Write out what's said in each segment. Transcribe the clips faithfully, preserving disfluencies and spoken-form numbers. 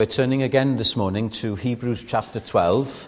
We're turning again this morning to Hebrews chapter twelve,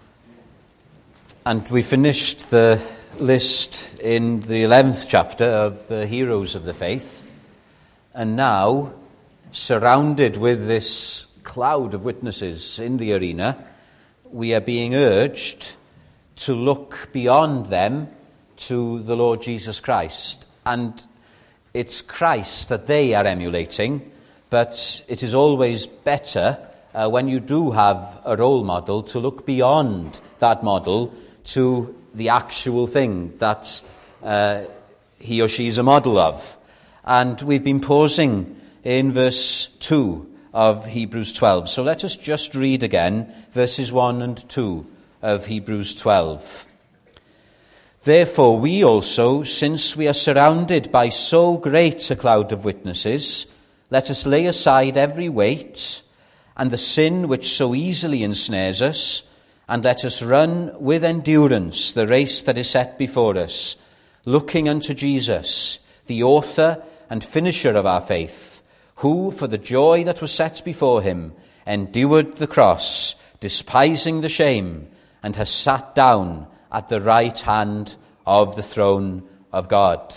and we finished the list in the eleventh chapter of the heroes of the faith, and now, surrounded with this cloud of witnesses in the arena, we are being urged to look beyond them to the Lord Jesus Christ. And it's Christ that they are emulating, but it is always better uh, when you do have a role model to look beyond that model to the actual thing that uh, he or she is a model of. And we've been pausing in verse two of Hebrews twelve. So let us just read again verses one and two of Hebrews twelve. Therefore we also, since we are surrounded by so great a cloud of witnesses, let us lay aside every weight and the sin which so easily ensnares us, and let us run with endurance the race that is set before us, looking unto Jesus, the author and finisher of our faith, who, for the joy that was set before him, endured the cross, despising the shame, and has sat down at the right hand of the throne of God.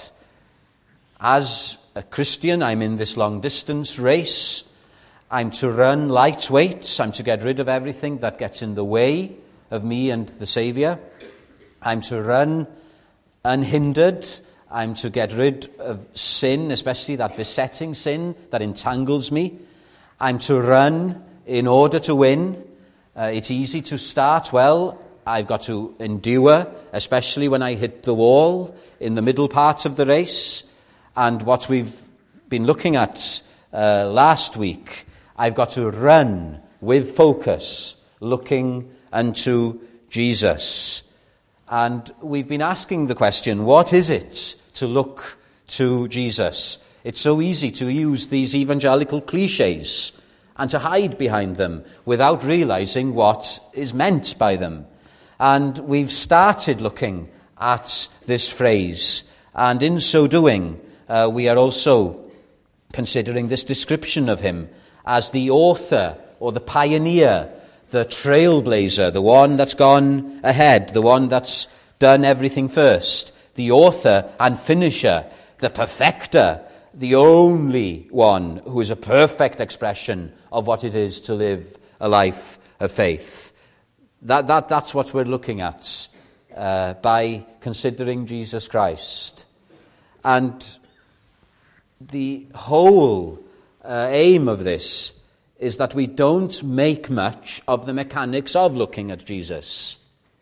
As a Christian, I'm in this long-distance race. I'm to run lightweight. I'm to get rid of everything that gets in the way of me and the Saviour. I'm to run unhindered. I'm to get rid of sin, especially that besetting sin that entangles me. I'm to run in order to win. Uh, it's easy to start well. I've got to endure, especially when I hit the wall in the middle part of the race. And what we've been looking at uh, last week, I've got to run with focus, looking unto Jesus. And we've been asking the question, what is it to look to Jesus? It's so easy to use these evangelical cliches and to hide behind them without realizing what is meant by them. And we've started looking at this phrase, and in so doing, Uh, we are also considering this description of him as the author or the pioneer, the trailblazer, the one that's gone ahead, the one that's done everything first, the author and finisher, the perfecter, the only one who is a perfect expression of what it is to live a life of faith. That, that, that's what we're looking at uh, by considering Jesus Christ. And the whole uh, aim of this is that we don't make much of the mechanics of looking at Jesus.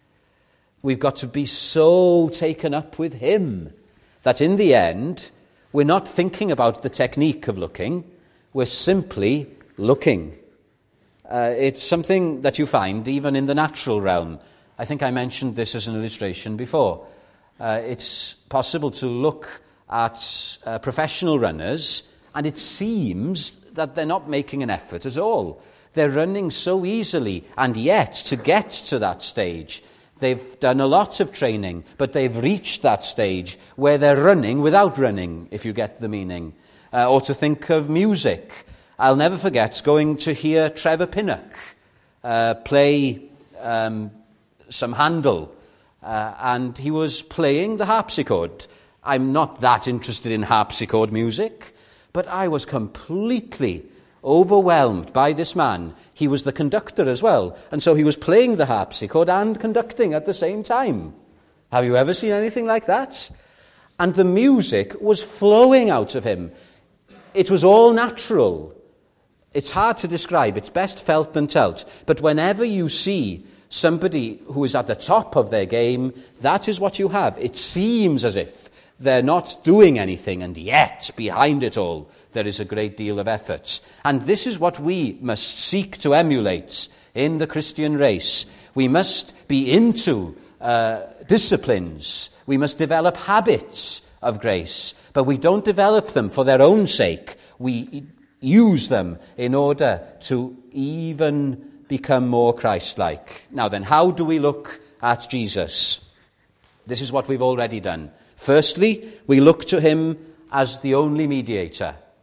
We've got to be so taken up with him that in the end, we're not thinking about the technique of looking, we're simply looking. Uh, it's something that you find even in the natural realm. I think I mentioned this as an illustration before. Uh, it's possible to look at uh, professional runners, and it seems that they're not making an effort at all. They're running so easily, and yet to get to that stage, they've done a lot of training, but they've reached that stage where they're running without running, if you get the meaning. Uh, or to think of music. I'll never forget going to hear Trevor Pinnock uh, play um, some Handel, uh, and he was playing the harpsichord. I'm not that interested in harpsichord music, but I was completely overwhelmed by this man. He was the conductor as well, and so he was playing the harpsichord and conducting at the same time. Have you ever seen anything like that? And the music was flowing out of him. It was all natural. It's hard to describe. It's best felt than told. But whenever you see somebody who is at the top of their game, that is what you have. It seems as if they're not doing anything, and yet, behind it all, there is a great deal of effort. And this is what we must seek to emulate in the Christian race. We must be into uh, disciplines. We must develop habits of grace. But we don't develop them for their own sake. We use them in order to even become more Christ-like. Now then, how do we look at Jesus? This is what we've already done. Firstly, we look to him as the only mediator.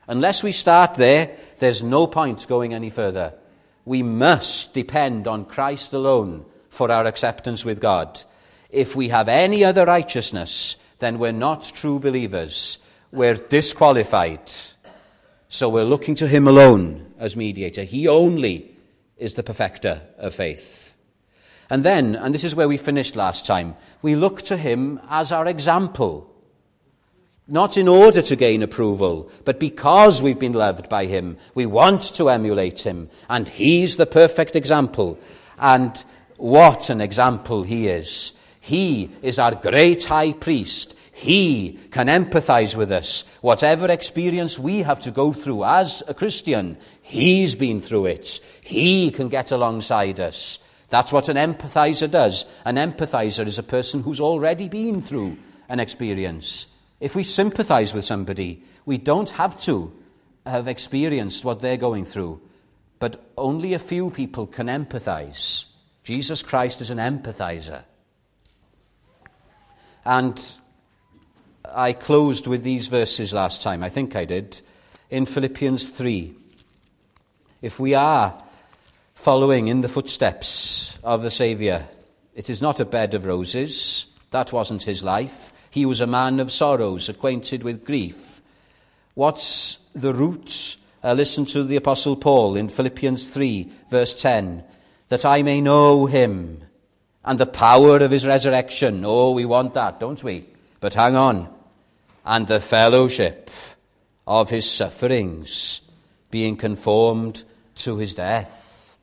Unless we start there, there's no point going any further. We must depend on Christ alone for our acceptance with God. If we have any other righteousness, then we're not true believers. We're disqualified. So we're looking to him alone as mediator. He only is the perfecter of faith. And then, and this is where we finished last time, we look to him as our example. Not in order to gain approval, but because we've been loved by him. We want to emulate him, and he's the perfect example. And what an example he is. He is our great high priest. He can empathize with us. Whatever experience we have to go through as a Christian, he's been through it. He can get alongside us. That's what an empathizer does. An empathizer is a person who's already been through an experience. If we sympathize with somebody, we don't have to have experienced what they're going through. But only a few people can empathize. Jesus Christ is an empathizer. And I closed with these verses last time, I think I did, in Philippians three. If we are following in the footsteps of the Saviour, it is not a bed of roses. That wasn't his life. He was a man of sorrows, acquainted with grief. What's the root? Uh, listen to the Apostle Paul in Philippians three, verse ten. That I may know him and the power of his resurrection. Oh, we want that, don't we? But hang on. And the fellowship of his sufferings, being conformed to his death.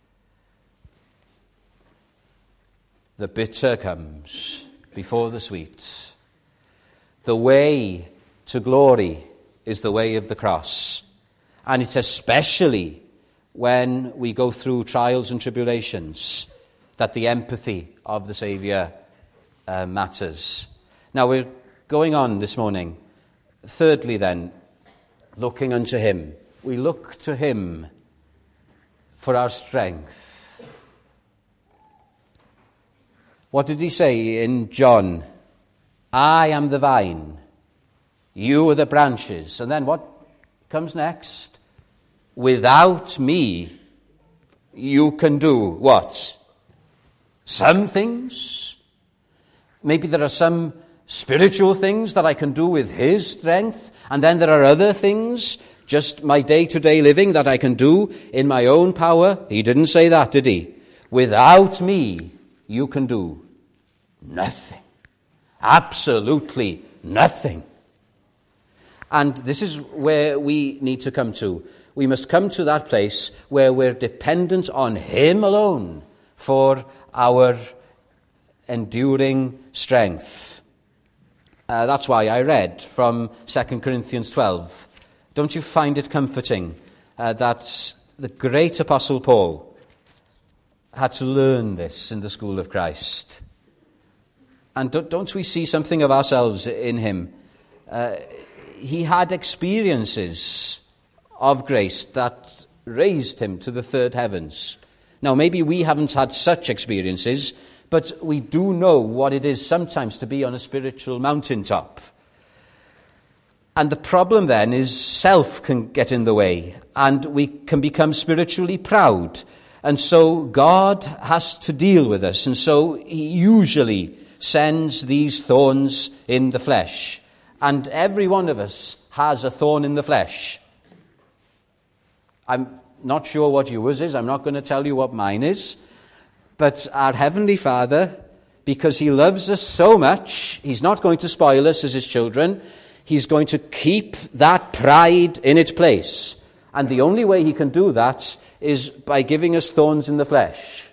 The bitter comes before the sweet. The way to glory is the way of the cross. And it's especially when we go through trials and tribulations that the empathy of the Saviour uh, matters. Now we're going on this morning. Thirdly then, looking unto him. We look to him for our strength. What did he say in John? I am the vine, you are the branches. And then what comes next? Without me, you can do what? Some things. Maybe there are some spiritual things that I can do with his strength. And then there are other things, just my day-to-day living, that I can do in my own power. He didn't say that, did he? Without me, you can do nothing. Absolutely nothing. And this is where we need to come to. We must come to that place where we're dependent on him alone for our enduring strength. Uh, that's why I read from Second Corinthians twelve. Don't you find it comforting uh, that the great Apostle Paul had to learn this in the school of Christ? And don't, don't we see something of ourselves in him? Uh, he had experiences of grace that raised him to the third heavens. Now, maybe we haven't had such experiences, but we do know what it is sometimes to be on a spiritual mountaintop. And the problem then is self can get in the way, and we can become spiritually proud. And so God has to deal with us, and so he usually sends these thorns in the flesh. And every one of us has a thorn in the flesh. I'm not sure what yours is. I'm not going to tell you what mine is. But our Heavenly Father, because he loves us so much, he's not going to spoil us as his children. He's going to keep that pride in its place. And the only way he can do that is by giving us thorns in the flesh.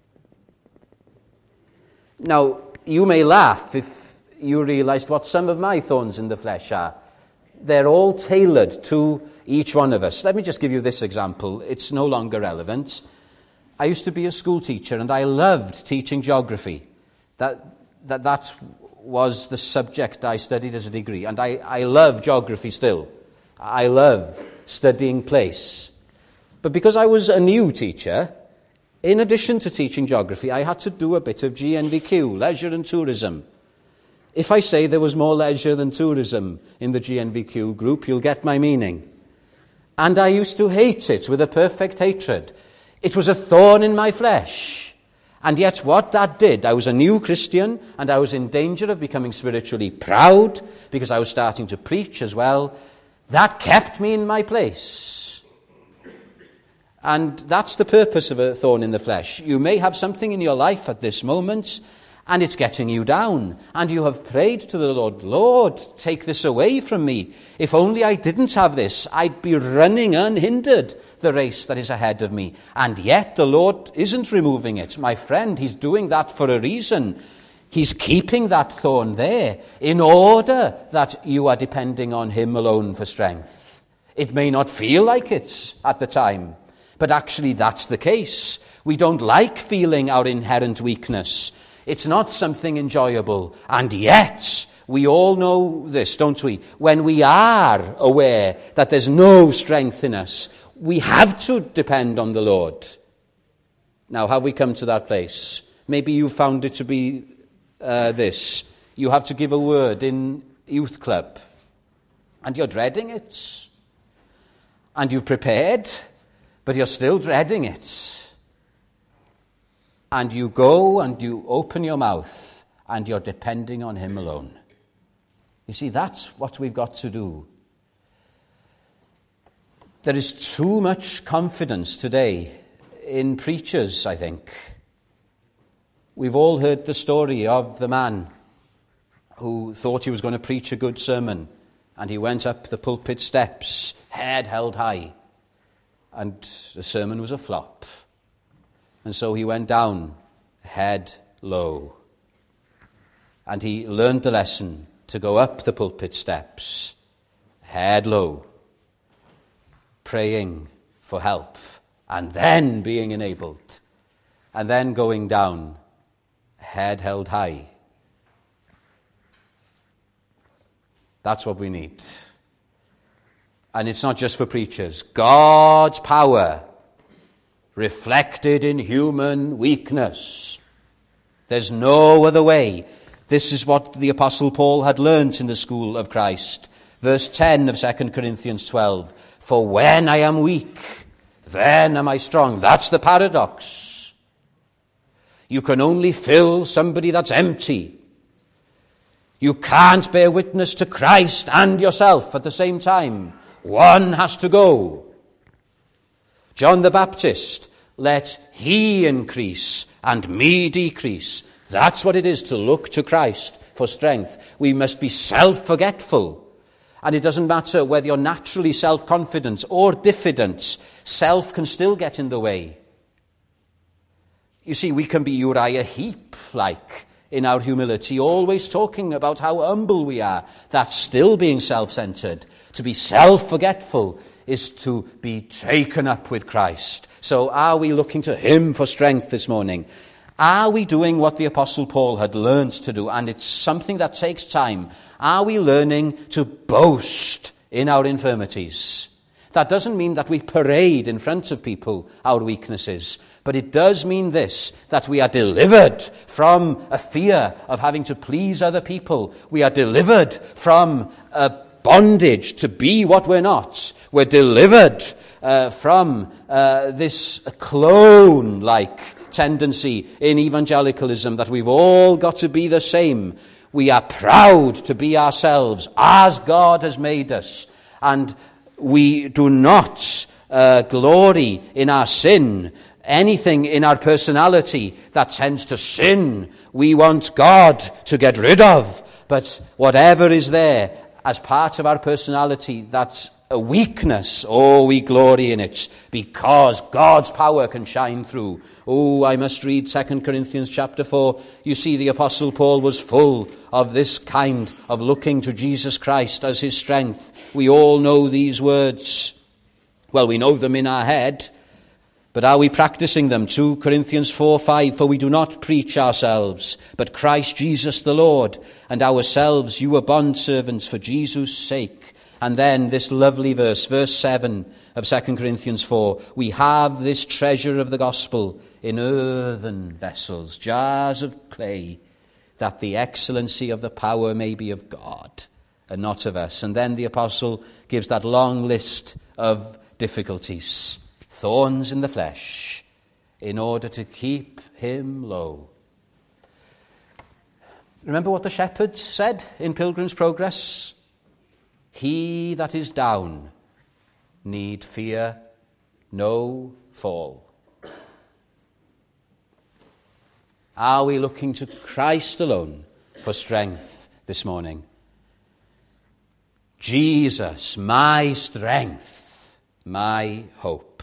Now, you may laugh if you realized what some of my thorns in the flesh are. They're all tailored to each one of us. Let me just give you this example. It's no longer relevant. I used to be a school teacher, and I loved teaching geography. That that that was the subject I studied as a degree, and I, I love geography still. I love studying place. But because I was a new teacher, in addition to teaching geography, I had to do a bit of G N V Q, leisure and tourism. If I say there was more leisure than tourism in the G N V Q group, you'll get my meaning. And I used to hate it with a perfect hatred. It was a thorn in my flesh. And yet what that did, I was a new Christian, and I was in danger of becoming spiritually proud, because I was starting to preach as well. That kept me in my place. And that's the purpose of a thorn in the flesh. You may have something in your life at this moment, and it's getting you down. And you have prayed to the Lord, Lord, take this away from me. If only I didn't have this, I'd be running unhindered the race that is ahead of me. And yet the Lord isn't removing it. My friend, he's doing that for a reason. He's keeping that thorn there in order that you are depending on him alone for strength. It may not feel like it at the time, but actually that's the case. We don't like feeling our inherent weakness. It's not something enjoyable. And yet, we all know this, don't we? When we are aware that there's no strength in us, we have to depend on the Lord. Now, have we come to that place? Maybe you found it to be uh, this. You have to give a word in youth club, and you're dreading it. And you've prepared, but you're still dreading it. And you go and you open your mouth and you're depending on him alone. You see, that's what we've got to do. There is too much confidence today in preachers, I think. We've all heard the story of the man who thought he was going to preach a good sermon, and he went up the pulpit steps, head held high, and the sermon was a flop. And so he went down, head low. And he learned the lesson to go up the pulpit steps, head low, praying for help, and then being enabled, and then going down, head held high. That's what we need. And it's not just for preachers. God's power reflected in human weakness. There's no other way. This is what the Apostle Paul had learnt in the school of Christ. Verse ten of Second Corinthians twelve. For when I am weak, then am I strong. That's the paradox. You can only fill somebody that's empty. You can't bear witness to Christ and yourself at the same time. One has to go. John the Baptist, let he increase and me decrease. That's what it is to look to Christ for strength. We must be self-forgetful. And it doesn't matter whether you're naturally self-confident or diffident. Self can still get in the way. You see, we can be Uriah Heep-like in our humility, always talking about how humble we are. That's still being self-centered. To be self-forgetful is to be taken up with Christ. So are we looking to him for strength this morning? Are we doing what the Apostle Paul had learned to do? And it's something that takes time. Are we learning to boast in our infirmities? That doesn't mean that we parade in front of people our weaknesses, but it does mean this, that we are delivered from a fear of having to please other people. We are delivered from a bondage to be what we're not. We're delivered uh, from uh, this clone-like tendency in evangelicalism that we've all got to be the same. We are proud to be ourselves as God has made us, and we do not uh, glory in our sin, anything in our personality that tends to sin. We want God to get rid of, but whatever is there as part of our personality that's a weakness, oh, we glory in it because God's power can shine through. Oh, I must read Second Corinthians chapter four. You see, the Apostle Paul was full of this kind of looking to Jesus Christ as his strength. We all know these words. Well, we know them in our head, but are we practicing them? Two Corinthians four five, for we do not preach ourselves, but Christ Jesus the Lord, and ourselves you are bondservants for Jesus' sake. And then this lovely verse, verse seven of Second Corinthians four, we have this treasure of the gospel in earthen vessels, jars of clay, that the excellency of the power may be of God and not of us. And then the apostle gives that long list of difficulties, thorns in the flesh, in order to keep him low. Remember what the shepherds said in Pilgrim's Progress? He that is down need fear no fall. Are we looking to Christ alone for strength this morning? Jesus, my strength, my hope.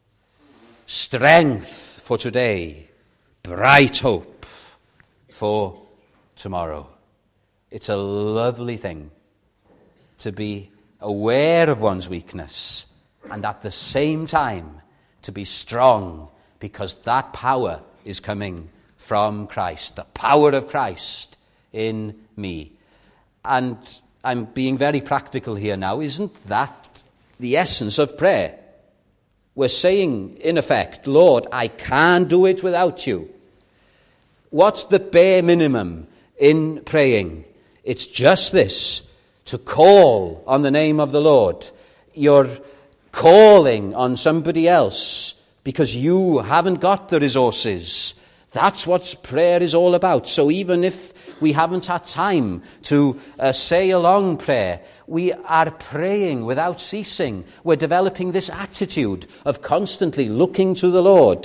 Strength for today, bright hope for tomorrow. It's a lovely thing to be aware of one's weakness and at the same time to be strong, because that power is coming from Christ, the power of Christ in me. And I'm being very practical here now. Isn't that the essence of prayer? We're saying, in effect, Lord, I can't do it without you. What's the bare minimum in praying? It's just this, to call on the name of the Lord. You're calling on somebody else because you haven't got the resources. That's what prayer is all about. So even if we haven't had time to uh, say a long prayer, we are praying without ceasing. We're developing this attitude of constantly looking to the Lord.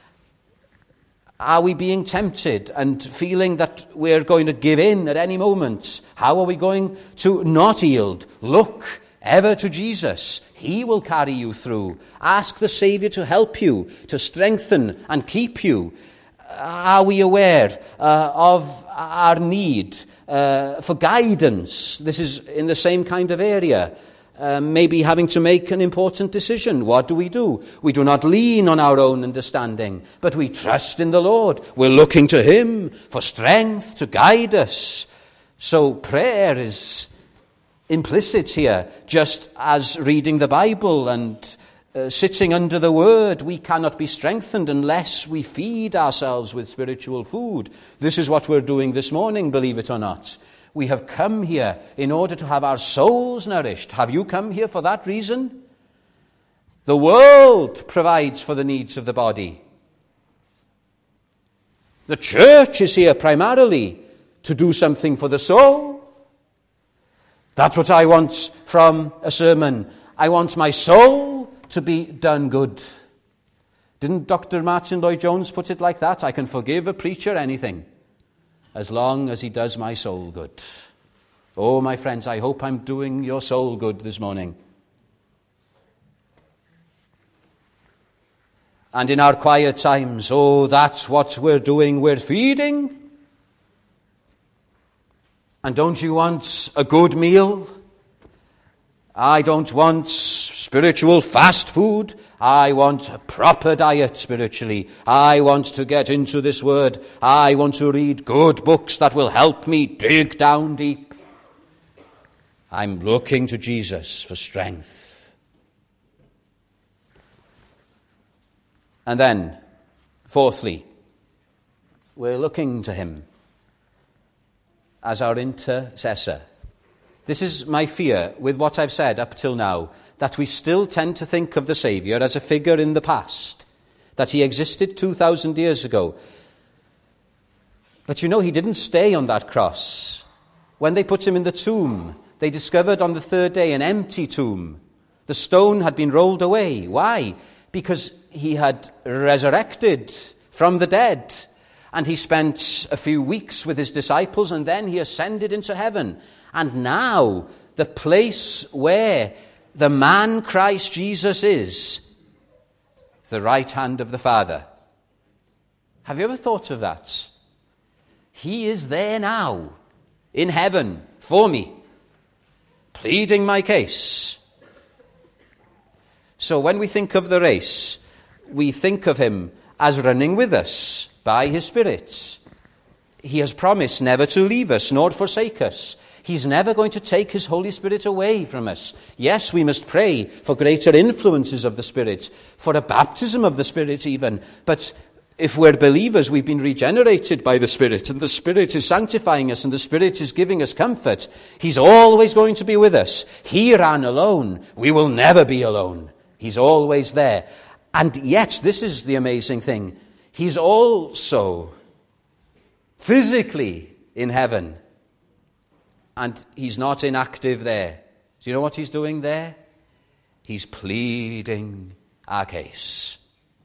Are we being tempted and feeling that we're going to give in at any moment? How are we going to not yield? Look ever to Jesus. He will carry you through. Ask the Saviour to help you, to strengthen and keep you. Are we aware uh, of our need uh, for guidance? This is in the same kind of area. Uh, maybe having to make an important decision. What do we do? We do not lean on our own understanding, but we trust in the Lord. We're looking to him for strength to guide us. So prayer is implicit here, just as reading the Bible and uh, sitting under the Word. We cannot be strengthened unless we feed ourselves with spiritual food. This is what we're doing this morning, believe it or not. We have come here in order to have our souls nourished. Have you come here for that reason? The world provides for the needs of the body. The church is here primarily to do something for the soul. That's what I want from a sermon. I want my soul to be done good. Didn't Doctor Martin Lloyd-Jones put it like that? I can forgive a preacher anything, as long as he does my soul good. Oh, my friends, I hope I'm doing your soul good this morning. And in our quiet times, oh, that's what we're doing. We're feeding. And don't you want a good meal? I don't want spiritual fast food. I want a proper diet spiritually. I want to get into this word. I want to read good books that will help me dig down deep. I'm looking to Jesus for strength. And then, fourthly, we're looking to him as our intercessor. This is my fear with what I've said up till now, that we still tend to think of the Saviour as a figure in the past, that he existed two thousand years ago. But you know, he didn't stay on that cross. When they put him in the tomb, they discovered on the third day an empty tomb. The stone had been rolled away. Why? Because he had resurrected from the dead. And he spent a few weeks with his disciples, and then he ascended into heaven. And now, the place where the man Christ Jesus is, the right hand of the Father. Have you ever thought of that? He is there now, in heaven, for me, pleading my case. So when we think of the race, we think of him as running with us by his Spirit. He has promised never to leave us nor forsake us. He's never going to take his Holy Spirit away from us. Yes, we must pray for greater influences of the Spirit, for a baptism of the Spirit even. But if we're believers, we've been regenerated by the Spirit, and the Spirit is sanctifying us, and the Spirit is giving us comfort. He's always going to be with us. He ran alone. We will never be alone. He's always there. And yet, this is the amazing thing, he's also physically in heaven. And he's not inactive there. Do you know what he's doing there? He's pleading our case.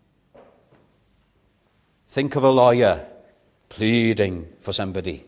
Think of a lawyer pleading for somebody.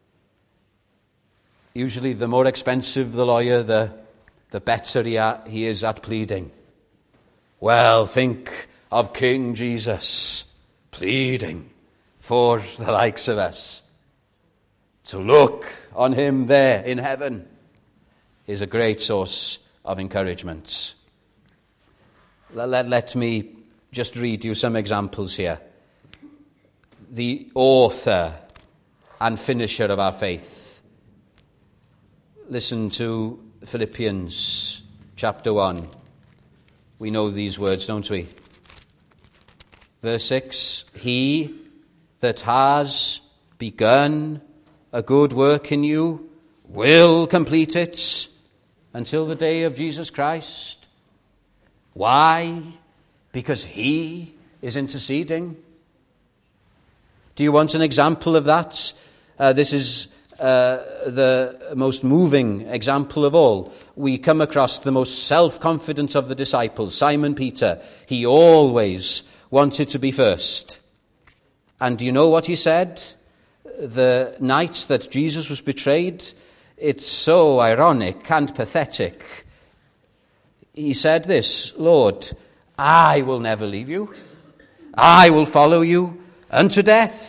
Usually the more expensive the lawyer, the, the better he, are, he is at pleading. Well, think of King Jesus pleading for the likes of us. To look on him there in heaven is a great source of encouragement. Let, let, let me just read you some examples here. The author and finisher of our faith. Listen to Philippians chapter one. We know these words, don't we? Verse six, he that has begun a good work in you will complete it until the day of Jesus Christ. Why? Because he is interceding. Do you want an example of that? Uh, this is uh, the most moving example of all. We come across the most self-confident of the disciples, Simon Peter. He always wanted to be first. And do you know what he said? The night that Jesus was betrayed, it's so ironic and pathetic. He said this, Lord, I will never leave you. I will follow you unto death.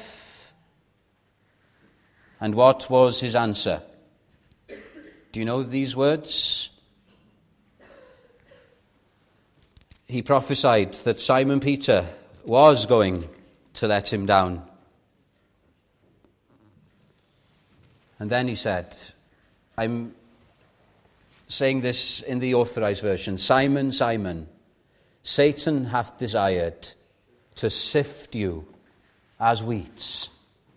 And what was his answer? Do you know these words? He prophesied that Simon Peter was going to let him down. And then he said, I'm saying this in the Authorized Version, Simon, Simon, Satan hath desired to sift you as wheat.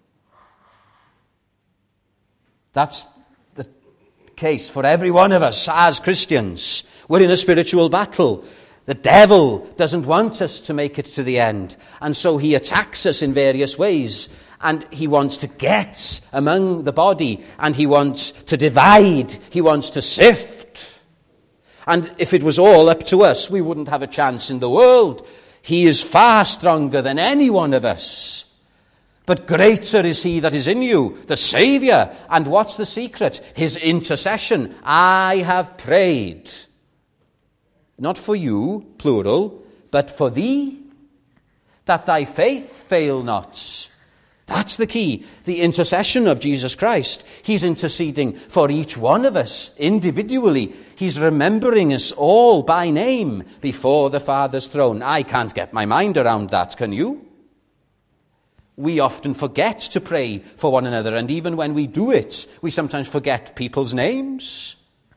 That's the case for every one of us as Christians. We're in a spiritual battle. The devil doesn't want us to make it to the end. And so he attacks us in various ways. And he wants to get among the body. And he wants to divide. He wants to sift. And if it was all up to us, we wouldn't have a chance in the world. He is far stronger than any one of us. But greater is he that is in you, the Saviour. And what's the secret? His intercession. I have prayed. Not for you, plural, but for thee, that thy faith fail not. That's the key. The intercession of Jesus Christ. He's interceding for each one of us individually. He's remembering us all by name before the Father's throne. I can't get my mind around that, can you? We often forget to pray for one another, and even when we do it, we sometimes forget people's names.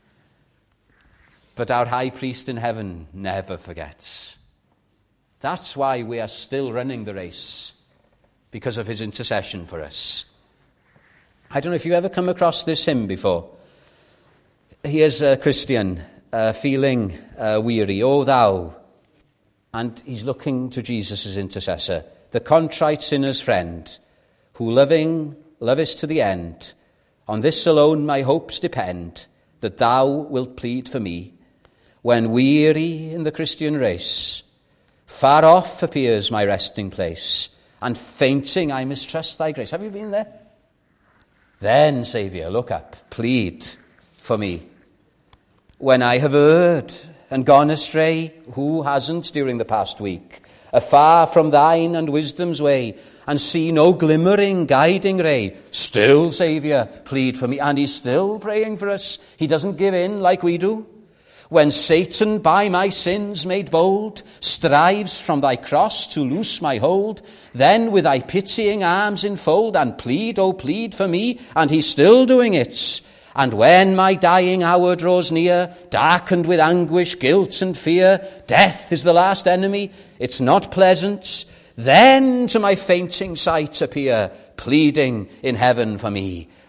But our high priest in heaven never forgets. That's why we are still running the race, because of his intercession for us. I don't know if you've ever come across this hymn before. Here's a Christian uh, feeling uh, weary, O thou, and he's looking to Jesus as intercessor, the contrite sinner's friend, who loving, lovest to the end. On this alone my hopes depend, that thou wilt plead for me. When weary in the Christian race, far off appears my resting place, and fainting I mistrust thy grace. Have you been there? Then, Saviour, look up, plead for me. When I have erred and gone astray, who hasn't during the past week, afar from thine and wisdom's way, and see no glimmering guiding ray, still, Saviour, plead for me. And he's still praying for us. He doesn't give in like we do. When Satan, by my sins made bold, strives from thy cross to loose my hold, then with thy pitying arms enfold, and plead, oh plead for me, and he's still doing it. And when my dying hour draws near, darkened with anguish, guilt and fear, death is the last enemy, it's not pleasant, then to my fainting sight appear, pleading in heaven for me.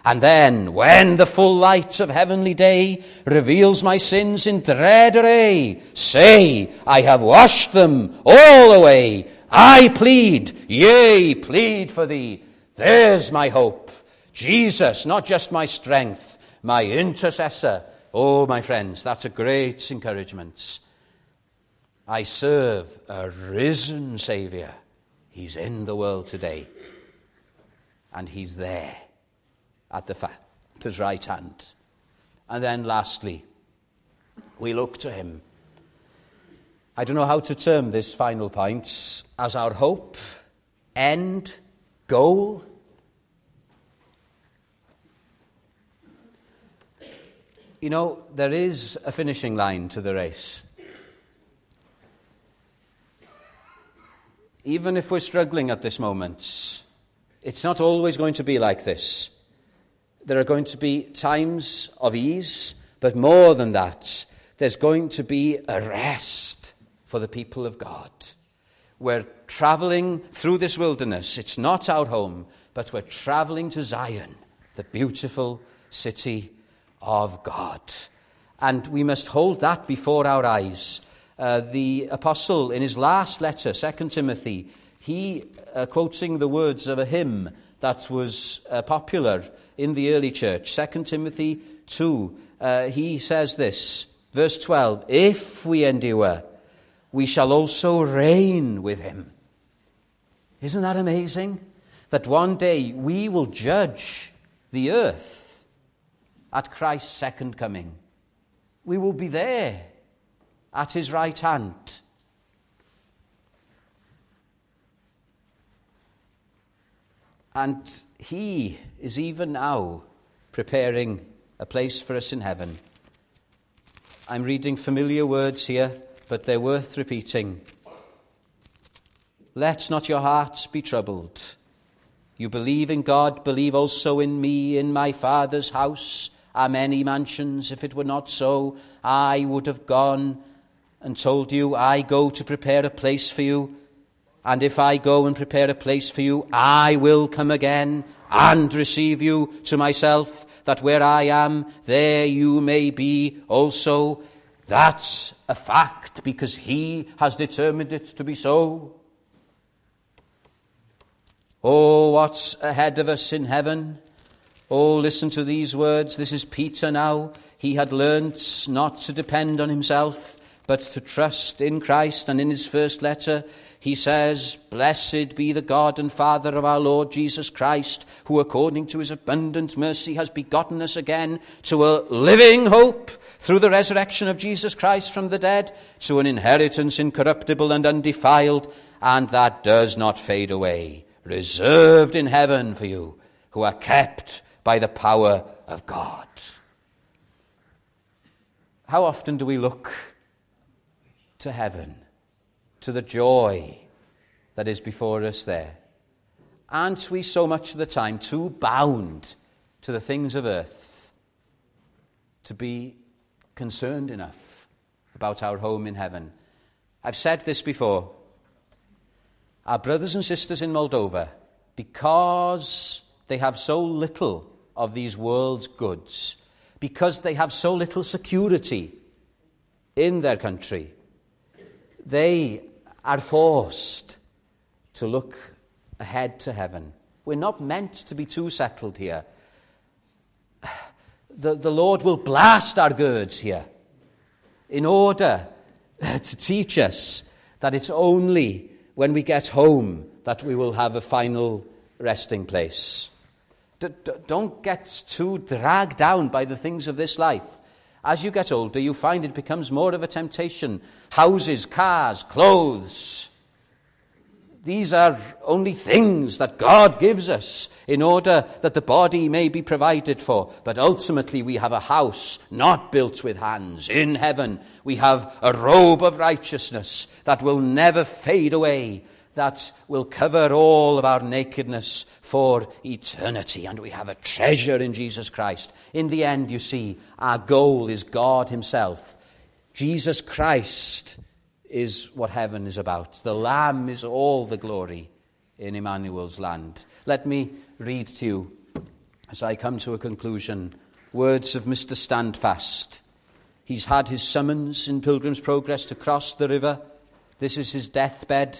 And then, when the full light of heavenly day reveals my sins in dread array, say, I have washed them all away. I plead, yea, plead for thee. There's my hope. Jesus, not just my strength, my intercessor. Oh, my friends, that's a great encouragement. I serve a risen Saviour. He's in the world today. And he's there at the Father's right hand. And then lastly, we look to him. I don't know how to term this final point as our hope, end, goal. You know, there is a finishing line to the race. Even if we're struggling at this moment, it's not always going to be like this. There are going to be times of ease, but more than that, there's going to be a rest for the people of God. We're traveling through this wilderness. It's not our home, but we're traveling to Zion, the beautiful city of God. And we must hold that before our eyes. Uh, the apostle, in his last letter, Second Timothy, he, uh, quoting the words of a hymn that was uh, popular in the early church, Second Timothy two, uh, he says this, verse twelve, if we endure, we shall also reign with him. Isn't that amazing? That one day we will judge the earth at Christ's second coming. We will be there at his right hand. And he is even now preparing a place for us in heaven. I'm reading familiar words here, but they're worth repeating. Let not your hearts be troubled. You believe in God, believe also in me. In my Father's house are many mansions. If it were not so, I would have gone and told you, I go to prepare a place for you. And if I go and prepare a place for you, I will come again and receive you to myself, that where I am, there you may be also. That's a fact, because he has determined it to be so. Oh, what's ahead of us in heaven? Oh, listen to these words. This is Peter now. He had learnt not to depend on himself, but to trust in Christ. And in his first letter, he says, blessed be the God and Father of our Lord Jesus Christ, who according to his abundant mercy has begotten us again to a living hope through the resurrection of Jesus Christ from the dead, to an inheritance incorruptible and undefiled, and that does not fade away, reserved in heaven for you, who are kept by the power of God. How often do we look to heaven, to the joy that is before us there? Aren't we so much of the time too bound to the things of earth to be concerned enough about our home in heaven? I've said this before. Our brothers and sisters in Moldova, because they have so little of these world's goods, because they have so little security in their country, they are forced to look ahead to heaven. We're not meant to be too settled here. The, the Lord will blast our girds here in order to teach us that it's only when we get home that we will have a final resting place. D- d- don't get too dragged down by the things of this life. As you get older, you find it becomes more of a temptation. Houses, cars, clothes. These are only things that God gives us in order that the body may be provided for. But ultimately we have a house not built with hands. In heaven we have a robe of righteousness that will never fade away, that will cover all of our nakedness for eternity. And we have a treasure in Jesus Christ. In the end, you see, our goal is God himself. Jesus Christ is what heaven is about. The Lamb is all the glory in Emmanuel's land. Let me read to you as I come to a conclusion, words of Mister Standfast. He's had his summons in Pilgrim's Progress to cross the river. This is his deathbed.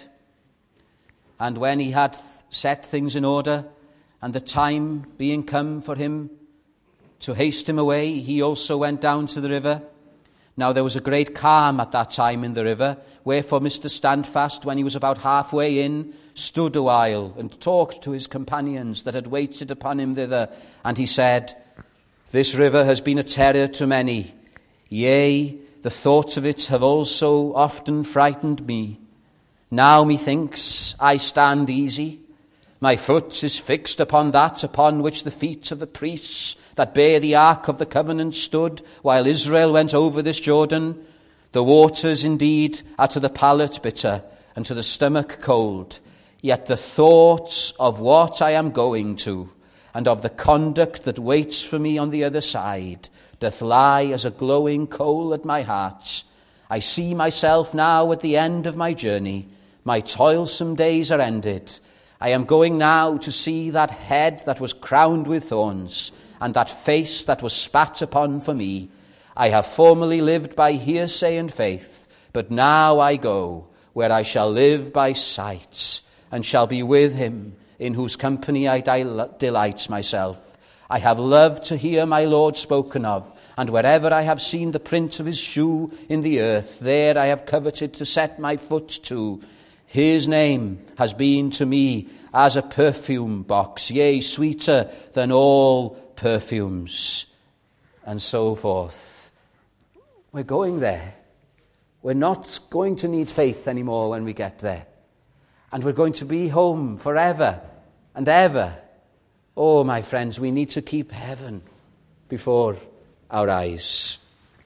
And when he had set things in order, and the time being come for him to haste him away, he also went down to the river. Now there was a great calm at that time in the river, wherefore Mister Standfast, when he was about halfway in, stood a while and talked to his companions that had waited upon him thither. And he said, "This river has been a terror to many. Yea, the thoughts of it have also often frightened me. Now methinks I stand easy. My foot is fixed upon that upon which the feet of the priests that bear the ark of the covenant stood while Israel went over this Jordan. The waters indeed are to the palate bitter and to the stomach cold. Yet the thoughts of what I am going to and of the conduct that waits for me on the other side doth lie as a glowing coal at my heart. I see myself now at the end of my journey. My toilsome days are ended. I am going now to see that head that was crowned with thorns, and that face that was spat upon for me. I have formerly lived by hearsay and faith, but now I go, where I shall live by sight, and shall be with him, in whose company I del- delight myself. I have loved to hear my Lord spoken of, and wherever I have seen the print of his shoe in the earth, there I have coveted to set my foot to. His name has been to me as a perfume box, yea, sweeter than all perfumes," and so forth. We're going there. We're not going to need faith anymore when we get there. And we're going to be home forever and ever. Oh, my friends, we need to keep heaven before our eyes.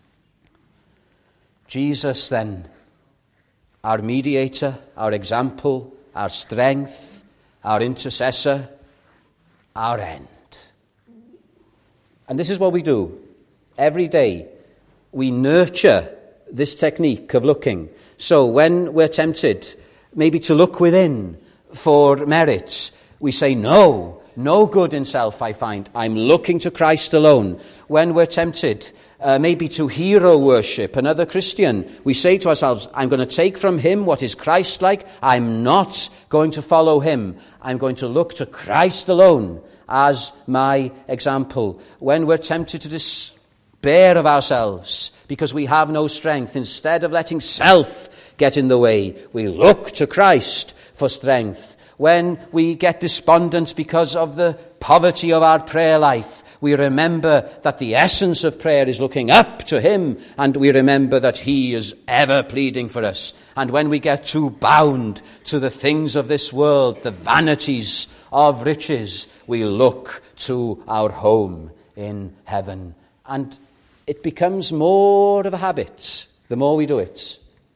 Jesus, then, our mediator, our example, our strength, our intercessor, our end. And this is what we do every day. We nurture this technique of looking. So when we're tempted maybe to look within for merits, we say, no, no good in self I find. I'm looking to Christ alone. When we're tempted Uh, maybe to hero worship another Christian, we say to ourselves, I'm going to take from him what is Christ-like. I'm not going to follow him. I'm going to look to Christ alone as my example. When we're tempted to despair of ourselves because we have no strength, instead of letting self get in the way, we look to Christ for strength. When we get despondent because of the poverty of our prayer life, we remember that the essence of prayer is looking up to him, and we remember that he is ever pleading for us. And when we get too bound to the things of this world, the vanities of riches, we look to our home in heaven. And it becomes more of a habit the more we do it.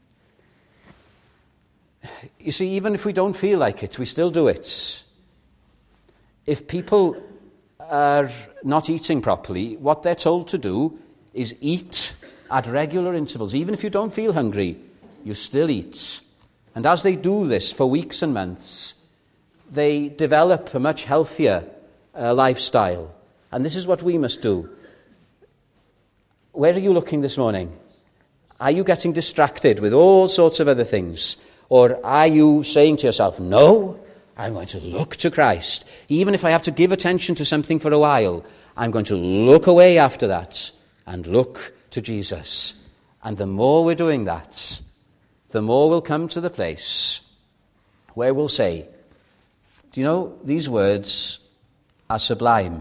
You see, even if we don't feel like it, we still do it. If people are not eating properly, what they're told to do is eat at regular intervals. Even if you don't feel hungry, you still eat. And as they do this for weeks and months, they develop a much healthier uh, lifestyle. And this is what we must do. Where are you looking this morning? Are you getting distracted with all sorts of other things? Or are you saying to yourself, no, I'm going to look to Christ. Even if I have to give attention to something for a while, I'm going to look away after that and look to Jesus. And the more we're doing that, the more we'll come to the place where we'll say, do you know, these words are sublime.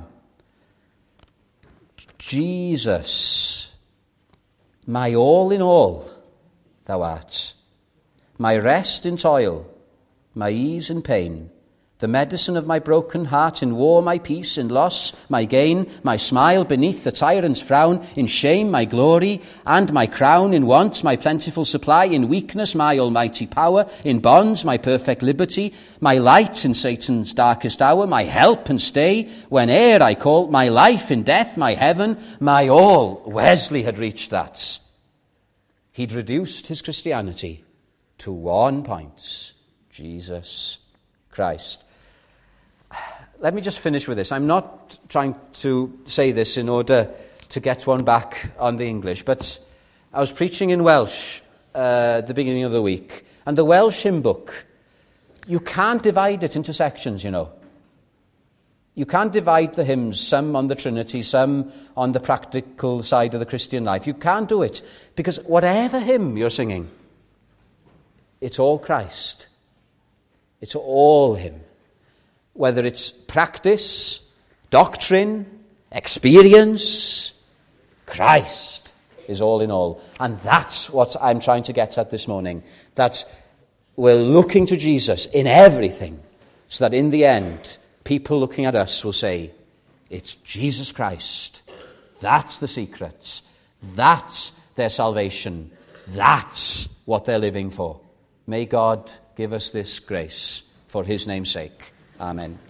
Jesus, my all in all, thou art. My rest in toil, my ease in pain, the medicine of my broken heart, in war my peace, in loss my gain, my smile beneath the tyrant's frown, in shame my glory, and my crown, in want my plentiful supply, in weakness my almighty power, in bonds my perfect liberty, my light in Satan's darkest hour, my help and stay, whene'er I call, my life in death, my heaven, my all. Wesley had reached that. He'd reduced his Christianity to one point: Jesus Christ. let me just finish with this. I'm not trying to say this in order to get one back on the English, but I was preaching in Welsh uh, at the beginning of the week, and the Welsh hymn book, you can't divide it into sections, you know. You can't divide the hymns, some on the Trinity, some on the practical side of the Christian life. You can't do it, because whatever hymn you're singing, it's all Christ. It's all Him. Whether it's practice, doctrine, experience, Christ is all in all. And that's what I'm trying to get at this morning. That we're looking to Jesus in everything, so that in the end, people looking at us will say, it's Jesus Christ. That's the secret. That's their salvation. That's what they're living for. May God give us this grace for his name's sake. Amen.